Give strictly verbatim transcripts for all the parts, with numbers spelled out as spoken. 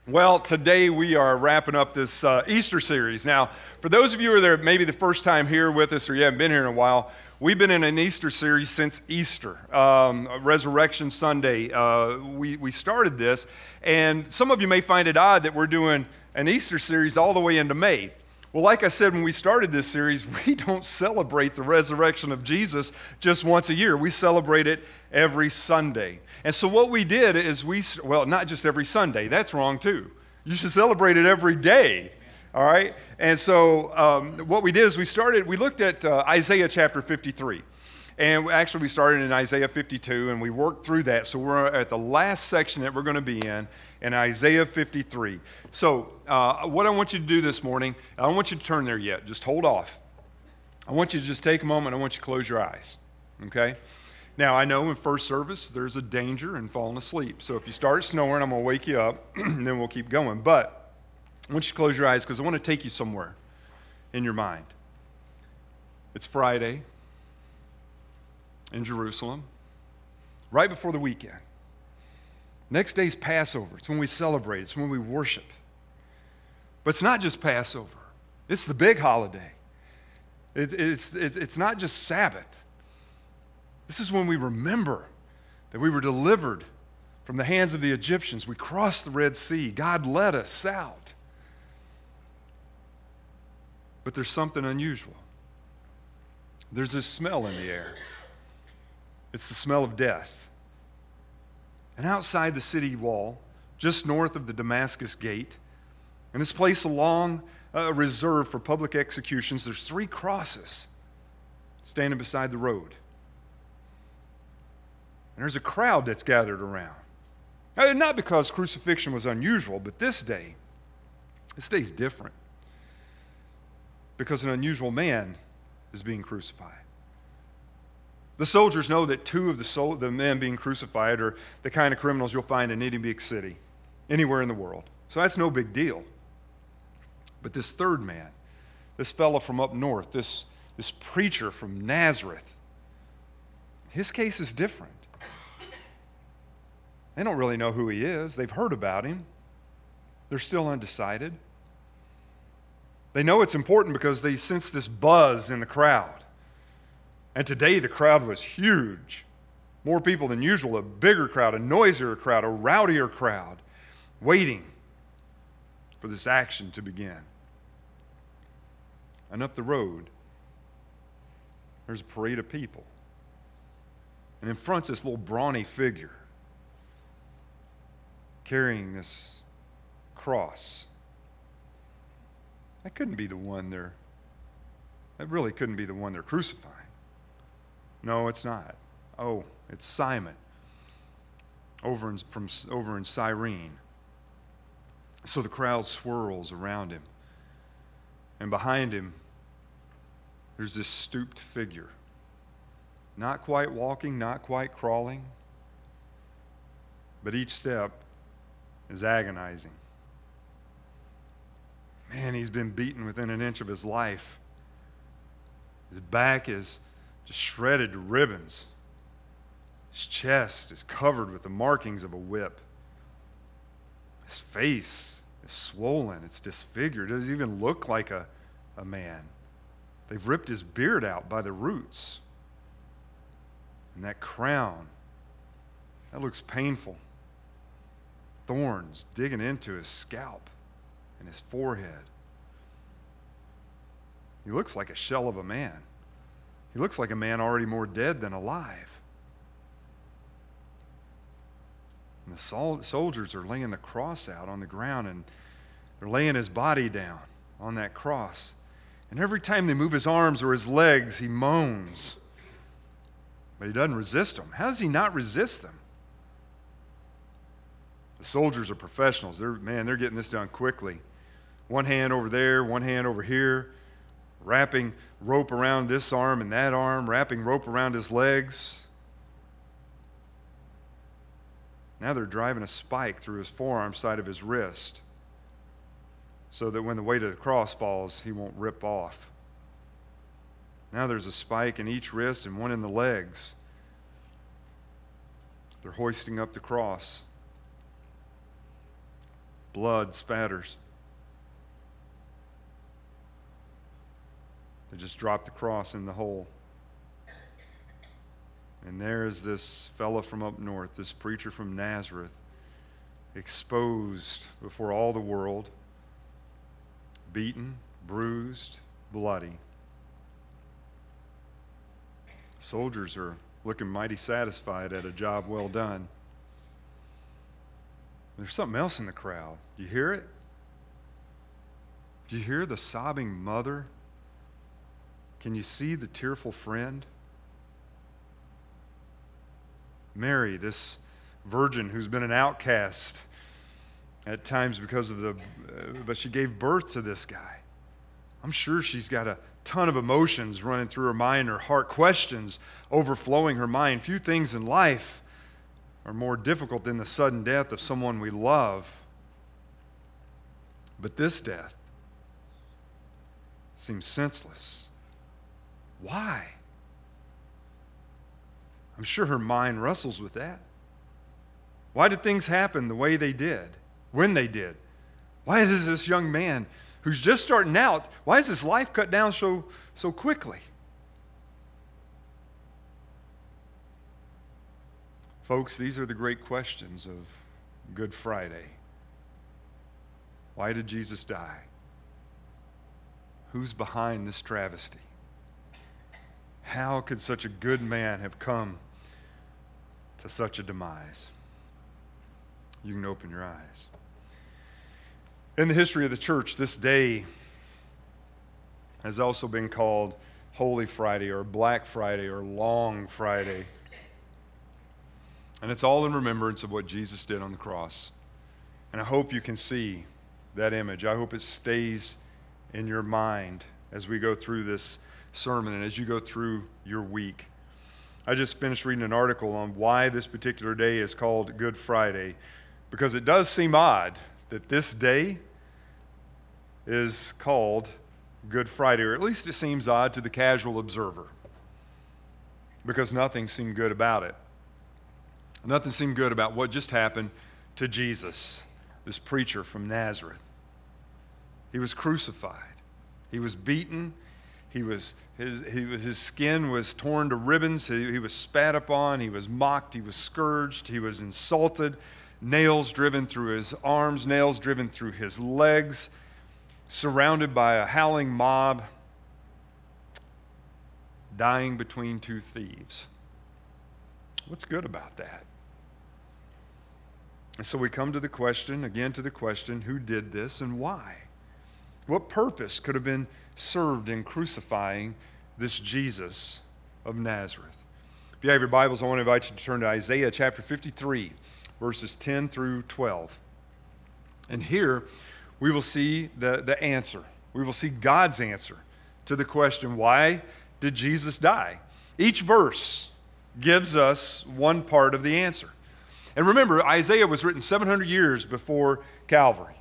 Well, today we are wrapping up this uh, Easter series. Now, for those of you who are there, maybe the first time here with us or you haven't been here in a while, we've been in an Easter series since Easter, um, Resurrection Sunday. Uh, we, we started this, and some of you may find it odd that we're doing an Easter series all the way into May. Well, like I said, when we started this series, we don't celebrate the resurrection of Jesus just once a year. We celebrate it every Sunday. And so what we did is we, well, not just every Sunday. That's wrong too. You should celebrate it every day. All right? And so um, what we did is we started, we looked at uh, Isaiah chapter fifty-three. And actually we started in Isaiah fifty-two and we worked through that. So we're at the last section that we're going to be in, in Isaiah fifty-three. So uh, what I want you to do this morning, I don't want you to turn there yet. Just hold off. I want you to just take a moment. I want you to close your eyes. Okay? Now, I know in first service there's a danger in falling asleep. So if you start snoring, I'm going to wake you up and then we'll keep going. But I want you to close your eyes because I want to take you somewhere in your mind. It's Friday in Jerusalem, right before the weekend. Next day's Passover. It's when we celebrate. It's when we worship. But it's not just Passover. It's the big holiday. It, it's, it, it's not just Sabbath. This is when we remember that we were delivered from the hands of the Egyptians. We crossed the Red Sea. God led us out. But there's something unusual. There's this smell in the air. It's the smell of death. And outside the city wall, just north of the Damascus Gate, in this place along a reserve for public executions, there's three crosses standing beside the road. And there's a crowd that's gathered around. Now, not because crucifixion was unusual, but this day, this day's different. Because an unusual man is being crucified. The soldiers know that two of the, sol- the men being crucified are the kind of criminals you'll find in any big city, anywhere in the world. So that's no big deal. But this third man, this fellow from up north, this, this preacher from Nazareth, his case is different. They don't really know who he is. They've heard about him. They're still undecided. They know it's important because they sense this buzz in the crowd. And today the crowd was huge. More people than usual, a bigger crowd, a noisier crowd, a rowdier crowd, waiting for this action to begin. And up the road, there's a parade of people. And in front's this little brawny figure carrying this cross. That couldn't be the one they're, that really couldn't be the one they're crucifying. No, it's not. Oh, it's Simon over in, from, over in Cyrene. So the crowd swirls around him. And behind him, there's this stooped figure. Not quite walking, not quite crawling, but each step is agonizing. Man, he's been beaten within an inch of his life. His back is just shredded to ribbons. His chest is covered with the markings of a whip. His face is swollen. It's disfigured. It doesn't even look like a, a man. They've ripped his beard out by the roots. And that crown, that looks painful. Thorns digging into his scalp and his forehead. He looks like a shell of a man. He looks like a man already more dead than alive. And the sol- soldiers are laying the cross out on the ground, and they're laying his body down on that cross. And every time they move his arms or his legs, he moans. But he doesn't resist them. How does he not resist them? The soldiers are professionals. They're, man, they're getting this done quickly. One hand over there, one hand over here, wrapping rope around this arm and that arm, wrapping rope around his legs. Now they're driving a spike through his forearm side of his wrist so that when the weight of the cross falls, he won't rip off. Now there's a spike in each wrist and one in the legs. They're hoisting up the cross. Blood spatters. They just drop the cross in the hole. And there is this fella from up north, this preacher from Nazareth, exposed before all the world, beaten, bruised, bloody. Soldiers are looking mighty satisfied at a job well done. There's something else in the crowd. Do you hear it? Do you hear the sobbing mother? Can you see the tearful friend? Mary, this virgin who's been an outcast at times because of the, uh, but she gave birth to this guy. I'm sure she's got a ton of emotions running through her mind, her heart, questions overflowing her mind. Few things in life are more difficult than the sudden death of someone we love. But this death seems senseless. Why? I'm sure her mind wrestles with that. Why did things happen the way they did, when they did? Why is this young man who's just starting out, why is his life cut down so, so quickly? Folks, these are the great questions of Good Friday. Why did Jesus die? Who's behind this travesty? How could such a good man have come to such a demise? You can open your eyes. In the history of the church, this day has also been called Holy Friday or Black Friday or Long Friday. And it's all in remembrance of what Jesus did on the cross. And I hope you can see that image. I hope it stays in your mind as we go through this sermon and as you go through your week. I just finished reading an article on why this particular day is called Good Friday, because it does seem odd that this day is called Good Friday, or at least it seems odd to the casual observer, because nothing seemed good about it. Nothing seemed good about what just happened to Jesus, this preacher from Nazareth. He was crucified. He was beaten. He was, his, he, his skin was torn to ribbons. He, he was spat upon. He was mocked. He was scourged. He was insulted. Nails driven through his arms, nails driven through his legs, surrounded by a howling mob, dying between two thieves. What's good about that? And so we come to the question, again to the question, who did this and why? What purpose could have been served in crucifying this Jesus of Nazareth? If you have your Bibles, I want to invite you to turn to Isaiah chapter fifty-three, verses ten through twelve. And here we will see the, the answer. We will see God's answer to the question, why did Jesus die? Each verse gives us one part of the answer. And remember, Isaiah was written seven hundred years before Calvary.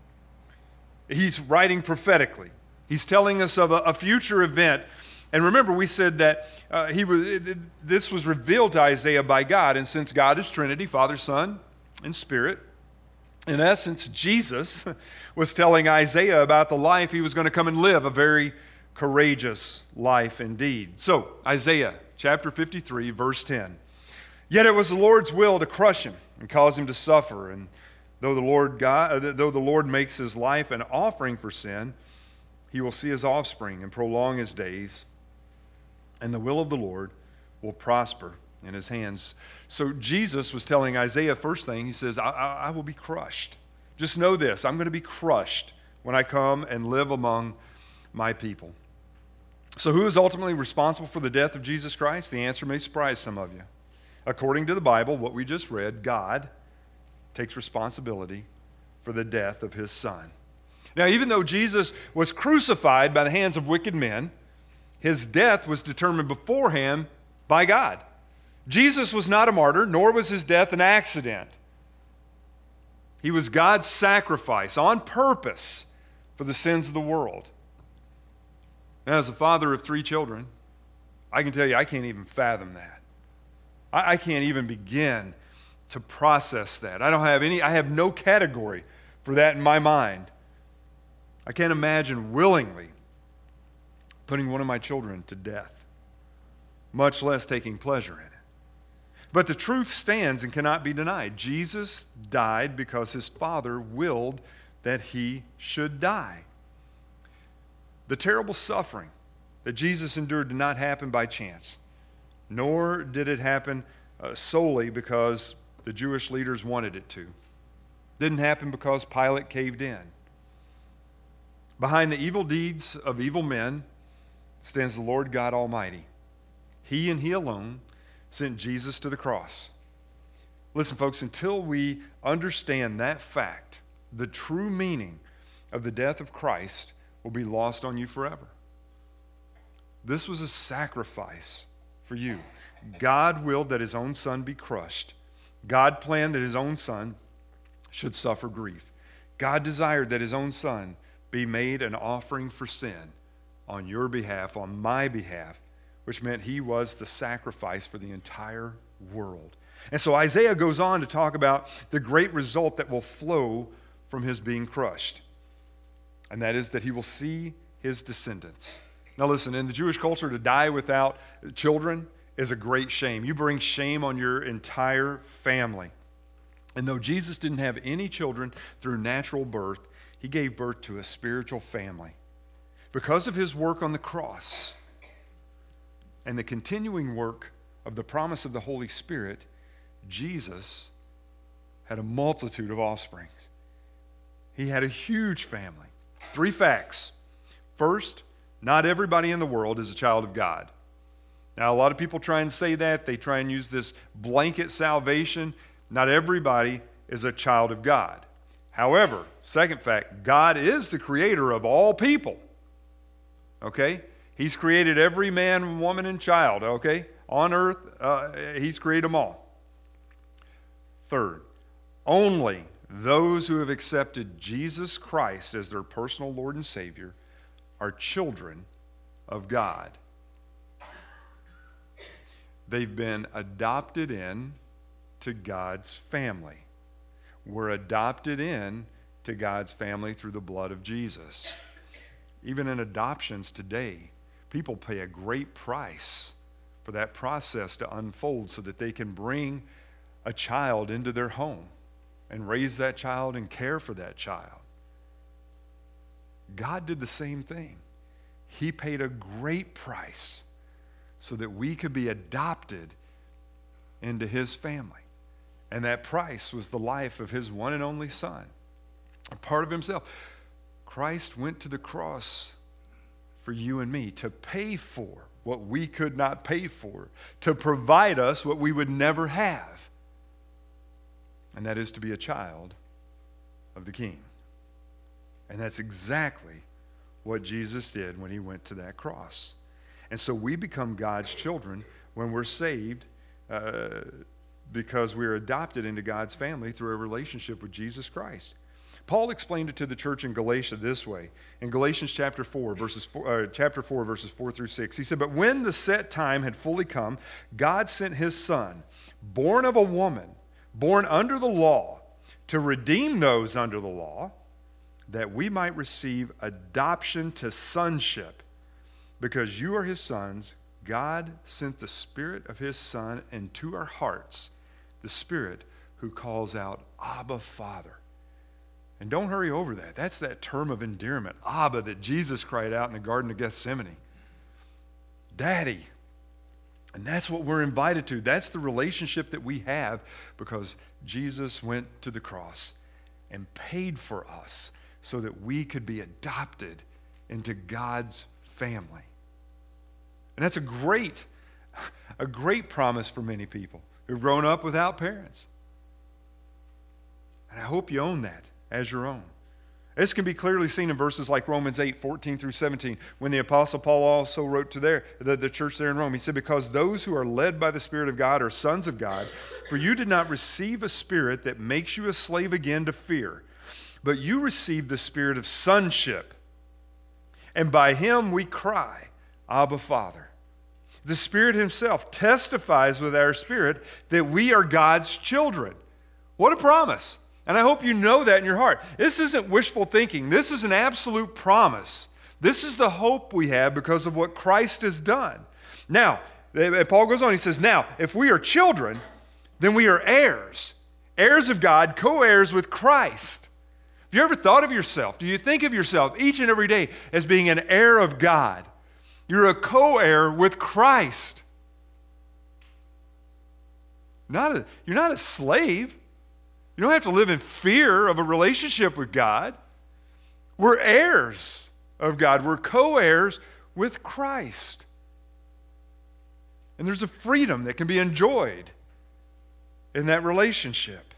He's writing prophetically. He's telling us of a, a future event. And remember, we said that uh, he was, it, it, this was revealed to Isaiah by God. And since God is Trinity, Father, Son, and Spirit, in essence, Jesus was telling Isaiah about the life he was going to come and live, a very courageous life indeed. So, Isaiah chapter fifty-three, verse ten. Yet it was the Lord's will to crush him and cause him to suffer. And though the Lord God, though the Lord makes his life an offering for sin, he will see his offspring and prolong his days. And the will of the Lord will prosper in his hands. So Jesus was telling Isaiah, first thing, he says, I, I, I will be crushed. Just know this, I'm going to be crushed when I come and live among my people. So who is ultimately responsible for the death of Jesus Christ? The answer may surprise some of you. According to the Bible, what we just read, God takes responsibility for the death of his Son. Now, even though Jesus was crucified by the hands of wicked men, his death was determined beforehand by God. Jesus was not a martyr, nor was his death an accident. He was God's sacrifice on purpose for the sins of the world. Now, as a father of three children, I can tell you I can't even fathom that. I, I can't even begin to process that. I don't have any, I have no category for for that in my mind. I can't imagine willingly putting one of my children to death, much less taking pleasure in it. But the truth stands and cannot be denied. Jesus died because his Father willed that he should die. The terrible suffering that Jesus endured did not happen by chance, nor did it happen uh, solely because the Jewish leaders wanted it to. It didn't happen because Pilate caved in. Behind the evil deeds of evil men stands the Lord God Almighty. He and he alone sent Jesus to the cross. Listen, folks, until we understand that fact, the true meaning of the death of Christ will be lost on you forever. This was a sacrifice for you. God willed that his own son be crushed. God planned that his own son should suffer grief. God desired that his own son be made an offering for sin on your behalf, on my behalf, which meant he was the sacrifice for the entire world. And so Isaiah goes on to talk about the great result that will flow from his being crushed, and that is that he will see his descendants. Now listen, in the Jewish culture, to die without children is a great shame. You bring shame on your entire family. And though Jesus didn't have any children through natural birth, he gave birth to a spiritual family. Because of his work on the cross and the continuing work of the promise of the Holy Spirit, Jesus had a multitude of offsprings. He had a huge family. Three facts. First, not everybody in the world is a child of God. Now, a lot of people try and say that. They try and use this blanket salvation. Not everybody is a child of God. However, second fact, God is the creator of all people. Okay? He's created every man, woman, and child, okay? On earth, uh, he's created them all. Third, only those who have accepted Jesus Christ as their personal Lord and Savior are children of God. They've been adopted in to God's family. We're adopted in to God's family through the blood of Jesus. Even in adoptions today, people pay a great price for that process to unfold so that they can bring a child into their home and raise that child and care for that child. God did the same thing. He paid a great price so that we could be adopted into his family. And that price was the life of his one and only Son, a part of himself. Christ went to the cross for you and me to pay for what we could not pay for, to provide us what we would never have. And that is to be a child of the King. And that's exactly what Jesus did when he went to that cross. And so we become God's children when we're saved uh, because we're adopted into God's family through a relationship with Jesus Christ. Paul explained it to the church in Galatia this way. In Galatians chapter four, verses four, uh, chapter four, verses four through six, he said, "But when the set time had fully come, God sent his Son, born of a woman, born under the law, to redeem those under the law, that we might receive adoption to sonship. Because you are his sons, God sent the Spirit of his Son into our hearts, the Spirit who calls out, Abba, Father." And don't hurry over that. That's that term of endearment, Abba, that Jesus cried out in the Garden of Gethsemane. Daddy. And that's what we're invited to. That's the relationship that we have because Jesus went to the cross and paid for us so that we could be adopted into God's family. And that's a great, a great promise for many people who've grown up without parents. And I hope you own that as your own. This can be clearly seen in verses like Romans eight, fourteen through seventeen, when the Apostle Paul also wrote to their, the, the church there in Rome. He said, "Because those who are led by the Spirit of God are sons of God, for you did not receive a spirit that makes you a slave again to fear, but you received the spirit of sonship, and by him we cry, Abba, Father." The Spirit himself testifies with our spirit that we are God's children. What a promise. And I hope you know that in your heart. This isn't wishful thinking. This is an absolute promise. This is the hope we have because of what Christ has done. Now, Paul goes on, he says, now, if we are children, then we are heirs, heirs of God, co-heirs with Christ. Have you ever thought of yourself? Do you think of yourself each and every day as being an heir of God? You're a co-heir with Christ. Not a, you're not a slave. You don't have to live in fear of a relationship with God. We're heirs of God. We're co-heirs with Christ. And there's a freedom that can be enjoyed in that relationship.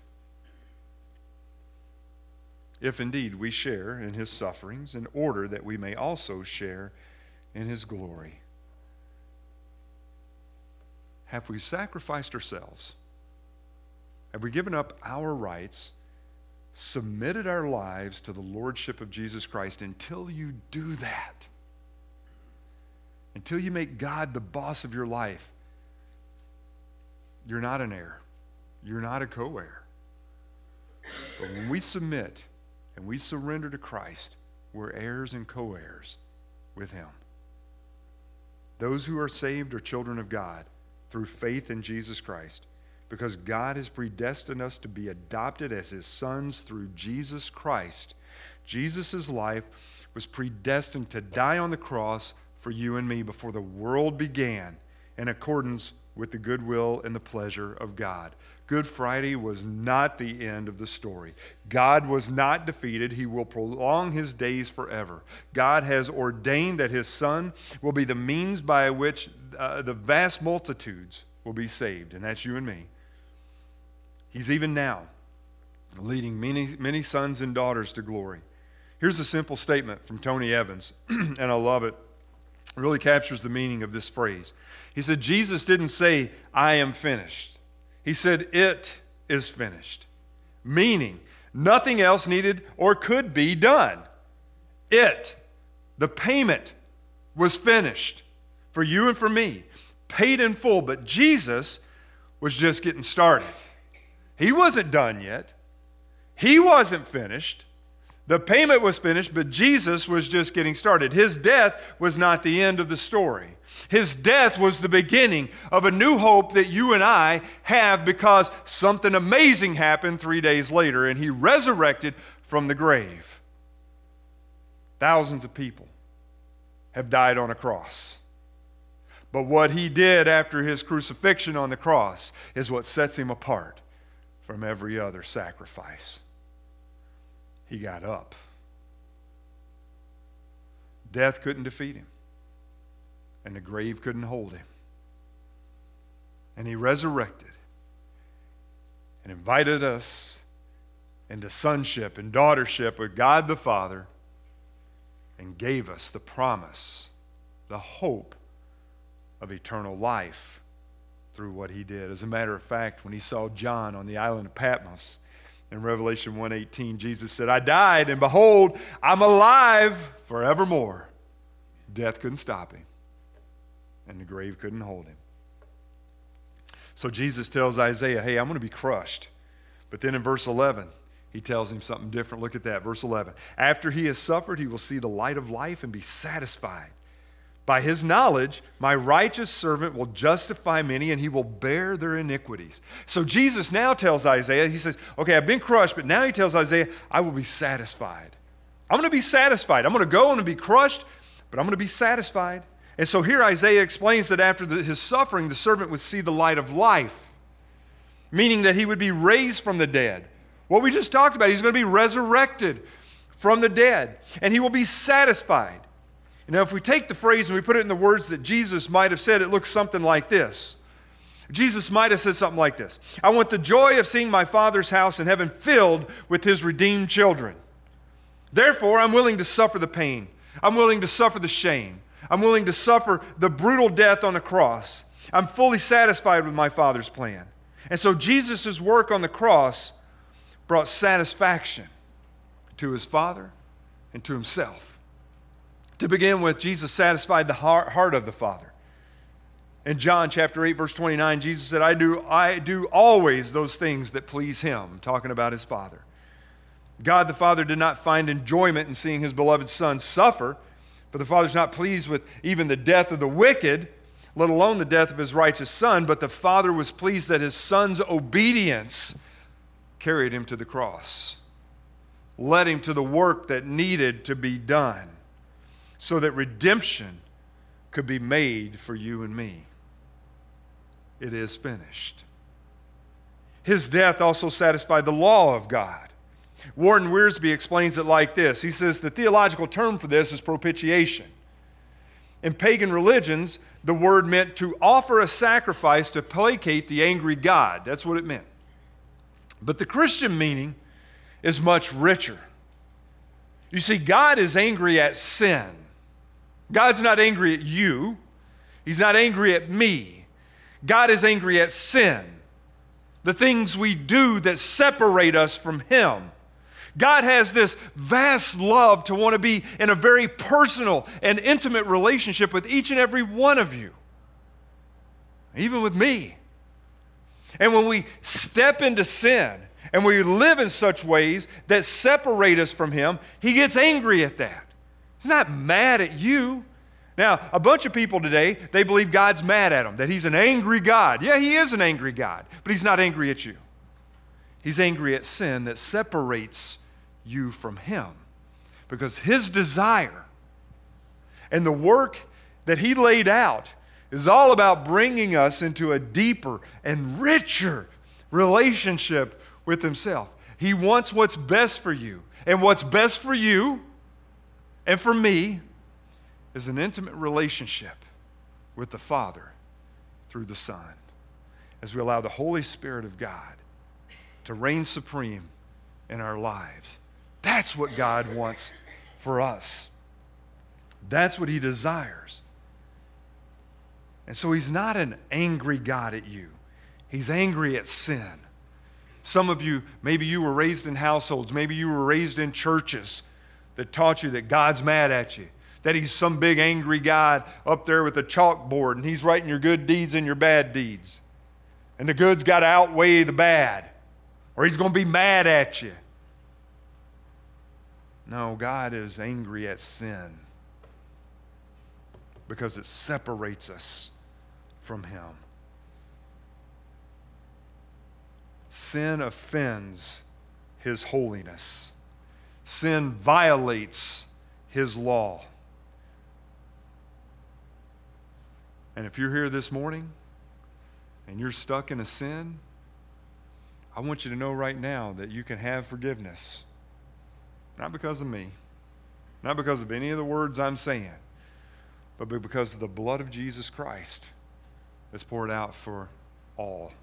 If indeed we share in his sufferings, in order that we may also share in his glory. Have we sacrificed ourselves? Have we given up our rights, submitted our lives to the lordship of Jesus Christ? Until you do that, until you make God the boss of your life, you're not an heir. You're not a co-heir. But when we submit and we surrender to Christ, we're heirs and co-heirs with him. Those who are saved are children of God through faith in Jesus Christ, because God has predestined us to be adopted as his sons through Jesus Christ. Jesus' life was predestined to die on the cross for you and me before the world began, in accordance with the goodwill and the pleasure of God. Good Friday was not the end of the story. God was not defeated. He will prolong his days forever. God has ordained that his Son will be the means by which uh, the vast multitudes will be saved, and that's you and me. He's even now leading many, many sons and daughters to glory. Here's a simple statement from Tony Evans, and I love it. It really captures the meaning of this phrase. He said, Jesus didn't say, I am finished. He said, it is finished. Meaning, nothing else needed or could be done. It, the payment, was finished for you and for me. Paid in full, but Jesus was just getting started. He wasn't done yet. He wasn't finished. The payment was finished, but Jesus was just getting started. His death was not the end of the story. His death was the beginning of a new hope that you and I have, because something amazing happened three days later, and he resurrected from the grave. Thousands of people have died on a cross. But what he did after his crucifixion on the cross is what sets him apart from every other sacrifice. He got up. Death couldn't defeat him, and the grave couldn't hold him. And he resurrected and invited us into sonship and daughtership with God the Father, and gave us the promise, the hope of eternal life through what he did. As a matter of fact, when he saw John on the island of Patmos, in Revelation one eighteen, Jesus said, I died, and behold, I'm alive forevermore. Death couldn't stop him, and the grave couldn't hold him. So Jesus tells Isaiah, hey, I'm going to be crushed. But then in verse eleven, he tells him something different. Look at that, verse eleven. After he has suffered, he will see the light of life and be satisfied. By his knowledge, my righteous servant will justify many, and he will bear their iniquities. So Jesus now tells Isaiah, he says, okay, I've been crushed, but now he tells Isaiah, I will be satisfied. I'm going to be satisfied. I'm going to go and be crushed, but I'm going to be satisfied. And so here Isaiah explains that after the, his suffering, the servant would see the light of life, meaning that he would be raised from the dead. What we just talked about, he's going to be resurrected from the dead, and he will be satisfied. Now, if we take the phrase and we put it in the words that Jesus might have said, it looks something like this. Jesus might have said something like this. I want the joy of seeing my Father's house in heaven filled with his redeemed children. Therefore, I'm willing to suffer the pain. I'm willing to suffer the shame. I'm willing to suffer the brutal death on the cross. I'm fully satisfied with my Father's plan. And so Jesus' work on the cross brought satisfaction to his Father and to himself. To begin with, Jesus satisfied the heart of the Father. In John chapter eight, verse twenty-nine, Jesus said, I do, I do always those things that please him, talking about his Father. God the Father did not find enjoyment in seeing his beloved Son suffer, for the Father's not pleased with even the death of the wicked, let alone the death of his righteous Son, but the Father was pleased that his Son's obedience carried him to the cross, led him to the work that needed to be done, so that redemption could be made for you and me. It is finished. His death also satisfied the law of God. Warren Wiersbe explains it like this. He says the theological term for this is propitiation. In pagan religions, the word meant to offer a sacrifice to placate the angry God. That's what it meant. But the Christian meaning is much richer. You see, God is angry at sin. God's not angry at you. He's not angry at me. God is angry at sin, the things we do that separate us from Him. God has this vast love to want to be in a very personal and intimate relationship with each and every one of you, even with me. And when we step into sin and we live in such ways that separate us from Him, He gets angry at that. He's not mad at you. Now, a bunch of people today, they believe God's mad at them, that He's an angry God. Yeah, He is an angry God, but He's not angry at you. He's angry at sin that separates you from Him, because His desire and the work that He laid out is all about bringing us into a deeper and richer relationship with Himself. He wants what's best for you, and what's best for you and for me is an intimate relationship with the Father through the Son, as we allow the Holy Spirit of God to reign supreme in our lives. That's what God wants for us. That's what He desires. And so He's not an angry God at you. He's angry at sin. Some of you, maybe you were raised in households, maybe you were raised in churches that taught you that God's mad at you, that He's some big angry God up there with a chalkboard and He's writing your good deeds and your bad deeds. And the good's got to outweigh the bad, or He's going to be mad at you. No, God is angry at sin because it separates us from Him. Sin offends His holiness. Sin violates His law. And if you're here this morning and you're stuck in a sin, I want you to know right now that you can have forgiveness. Not because of me, not because of any of the words I'm saying, but because of the blood of Jesus Christ that's poured out for all.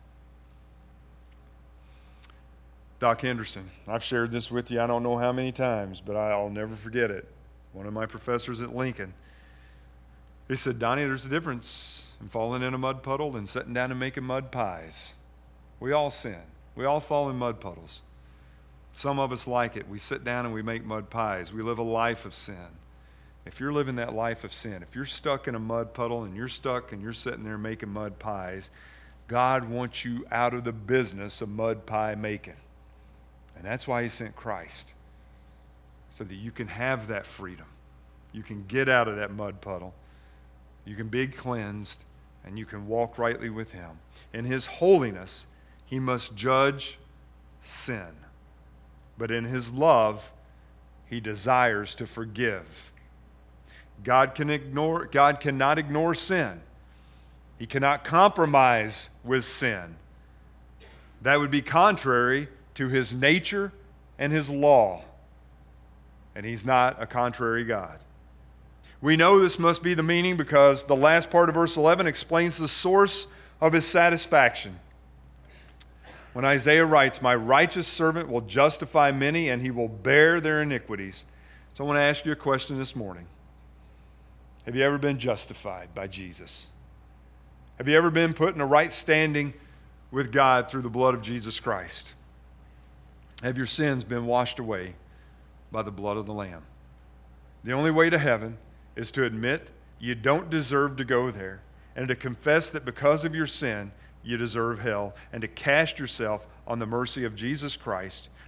Doc Henderson, I've shared this with you I don't know how many times, but I'll never forget it. One of my professors at Lincoln, he said, Donnie, there's a difference in falling in a mud puddle and sitting down and making mud pies. We all sin. We all fall in mud puddles. Some of us like it. We sit down and we make mud pies. We live a life of sin. If you're living that life of sin, if you're stuck in a mud puddle and you're stuck and you're sitting there making mud pies, God wants you out of the business of mud pie making. And that's why He sent Christ, so that you can have that freedom. You can get out of that mud puddle. You can be cleansed, and you can walk rightly with Him. In His holiness, He must judge sin. But in His love, He desires to forgive. God can ignore, God cannot ignore sin. He cannot compromise with sin. That would be contrary to His nature and His law. And He's not a contrary God. We know this must be the meaning because the last part of verse eleven explains the source of His satisfaction. When Isaiah writes, my righteous servant will justify many and he will bear their iniquities. So I want to ask you a question this morning. Have you ever been justified by Jesus? Have you ever been put in a right standing with God through the blood of Jesus Christ? Have your sins been washed away by the blood of the Lamb? The only way to heaven is to admit you don't deserve to go there and to confess that because of your sin, you deserve hell, and to cast yourself on the mercy of Jesus Christ,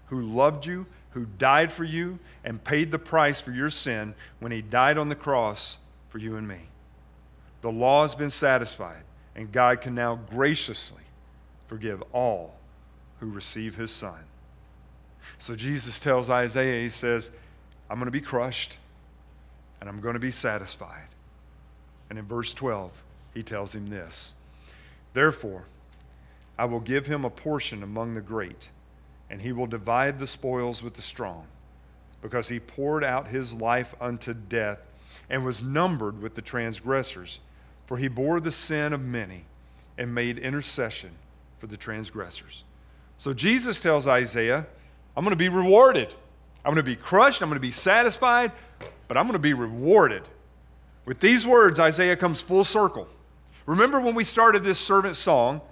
who loved you, who died for you, and paid the price for your sin when he died on the cross for you and me. The law has been satisfied, and God can now graciously forgive all who receive his Son. So Jesus tells Isaiah, he says, I'm going to be crushed, and I'm going to be satisfied. And in verse twelve, he tells him this, therefore, I will give him a portion among the great, and he will divide the spoils with the strong, because he poured out his life unto death and was numbered with the transgressors. For he bore the sin of many and made intercession for the transgressors. So Jesus tells Isaiah, I'm going to be rewarded. I'm going to be crushed. I'm going to be satisfied, but I'm going to be rewarded. With these words, Isaiah comes full circle. Remember when we started this servant song,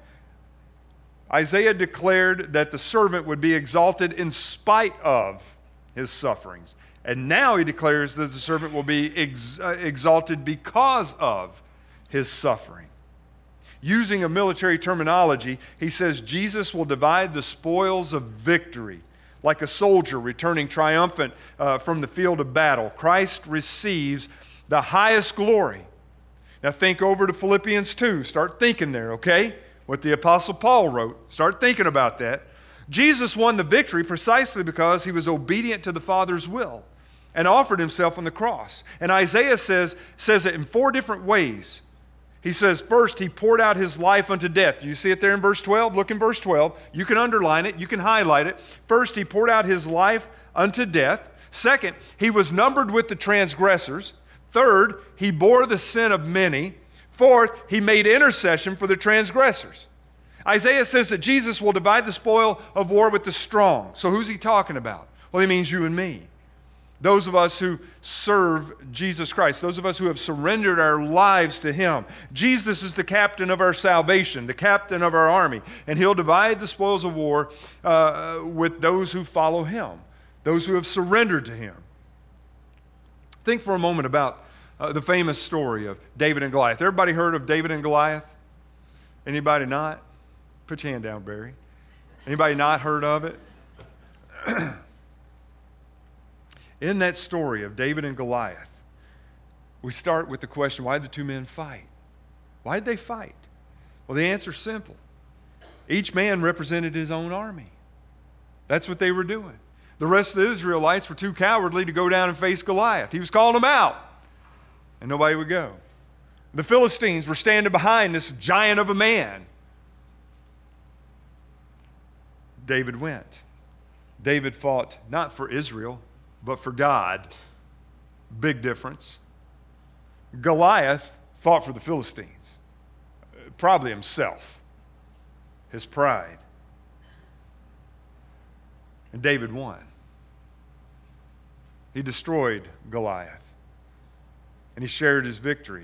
Isaiah declared that the servant would be exalted in spite of his sufferings. And now he declares that the servant will be ex- uh, exalted because of his suffering. Using a military terminology, he says Jesus will divide the spoils of victory. Like a soldier returning triumphant uh, from the field of battle, Christ receives the highest glory. Now think over to Philippians two. Start thinking there, okay? What the Apostle Paul wrote. Start thinking about that. Jesus won the victory precisely because he was obedient to the Father's will and offered himself on the cross. And Isaiah says, says it in four different ways. He says, first, he poured out his life unto death. You see it there in verse twelve? Look in verse twelve. You can underline it. You can highlight it. First, he poured out his life unto death. Second, he was numbered with the transgressors. Third, he bore the sin of many. Fourth, he made intercession for the transgressors. Isaiah says that Jesus will divide the spoil of war with the strong. So who's he talking about? Well, he means you and me. Those of us who serve Jesus Christ, those of us who have surrendered our lives to him. Jesus is the captain of our salvation, the captain of our army, and he'll divide the spoils of war uh, with those who follow him, those who have surrendered to him. Think for a moment about uh, the famous story of David and Goliath. Everybody heard of David and Goliath? Anybody not? Put your hand down, Barry. Anybody not heard of it? In that story of David and Goliath, we start with the question, why did the two men fight? Why did they fight? Well, the answer's simple. Each man represented his own army. That's what they were doing. The rest of the Israelites were too cowardly to go down and face Goliath. He was calling them out, and nobody would go. The Philistines were standing behind this giant of a man. David went. David fought not for Israel, but for God. Big difference. Goliath fought for the Philistines. Probably himself. His pride. And David won. He destroyed Goliath. And he shared his victory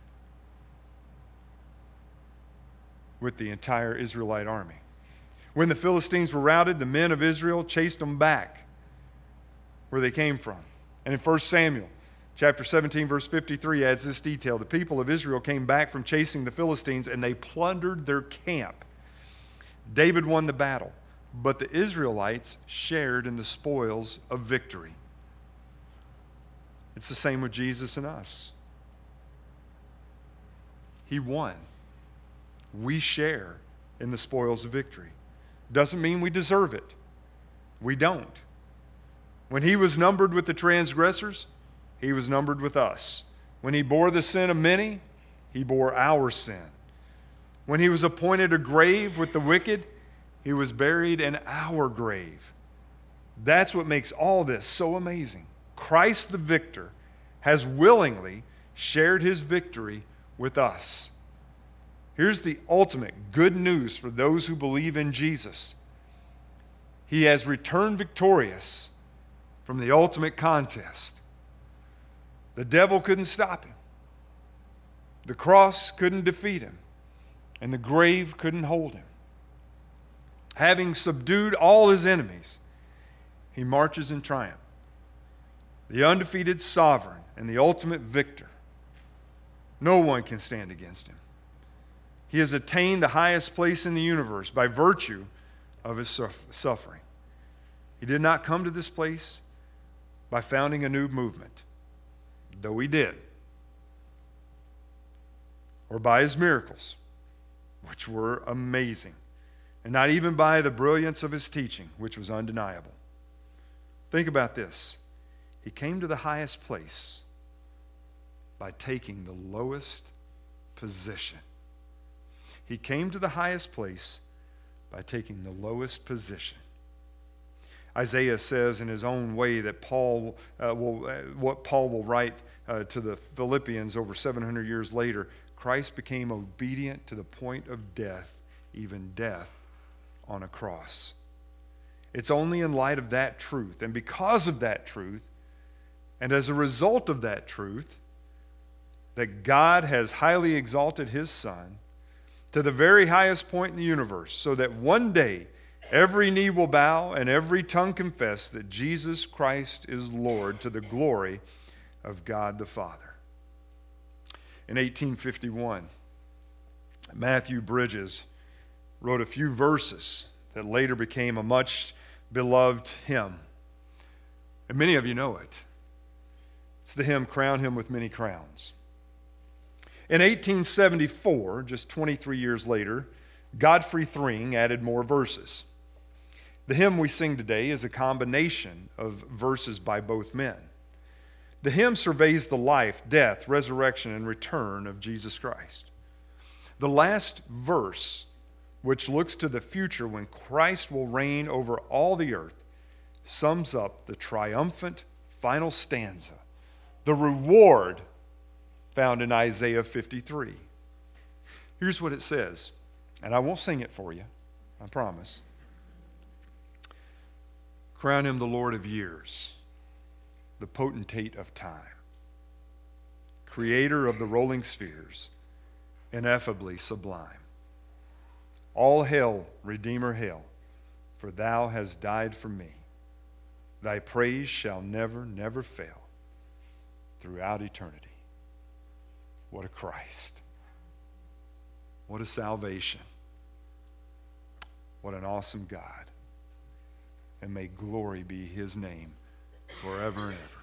with the entire Israelite army. When the Philistines were routed, the men of Israel chased them back where they came from. And in First Samuel chapter seventeen, verse fifty-three adds this detail. The people of Israel came back from chasing the Philistines, and they plundered their camp. David won the battle, but the Israelites shared in the spoils of victory. It's the same with Jesus and us. He won. We share in the spoils of victory. Doesn't mean we deserve it. We don't. When he was numbered with the transgressors, he was numbered with us. When he bore the sin of many, he bore our sin. When he was appointed a grave with the wicked, he was buried in our grave. That's what makes all this so amazing. Christ the victor has willingly shared his victory with us. Here's the ultimate good news for those who believe in Jesus. He has returned victorious from the ultimate contest. The devil couldn't stop him. The cross couldn't defeat him. And the grave couldn't hold him. Having subdued all his enemies, he marches in triumph. The undefeated sovereign and the ultimate victor. No one can stand against him. He has attained the highest place in the universe by virtue of his suffering. He did not come to this place by founding a new movement, though he did, or by his miracles, which were amazing, and not even by the brilliance of his teaching, which was undeniable. Think about this. He came to the highest place by taking the lowest position. He came to the highest place by taking the lowest position. Isaiah says in his own way that Paul uh, will, uh, what Paul will write uh, to the Philippians over seven hundred years later, Christ became obedient to the point of death, even death on a cross. It's only in light of that truth, and because of that truth, and as a result of that truth, that God has highly exalted his Son to the very highest point in the universe, so that one day every knee will bow and every tongue confess that Jesus Christ is Lord, to the glory of God the Father. In eighteen fifty-one, Matthew Bridges wrote a few verses that later became a much beloved hymn. And many of you know it. It's the hymn, "Crown Him with Many Crowns." In eighteen seventy-four, just twenty-three years later, Godfrey Thring added more verses. The hymn we sing today is a combination of verses by both men. The hymn surveys the life, death, resurrection, and return of Jesus Christ. The last verse, which looks to the future when Christ will reign over all the earth, sums up the triumphant final stanza, the reward found in Isaiah fifty-three. Here's what it says, and I won't sing it for you, I promise. Crown him the Lord of years, the potentate of time, creator of the rolling spheres, ineffably sublime. All hail, Redeemer, hail, for thou hast died for me. Thy praise shall never, never fail throughout eternity. What a Christ. What a salvation. What an awesome God. And may glory be his name forever and ever.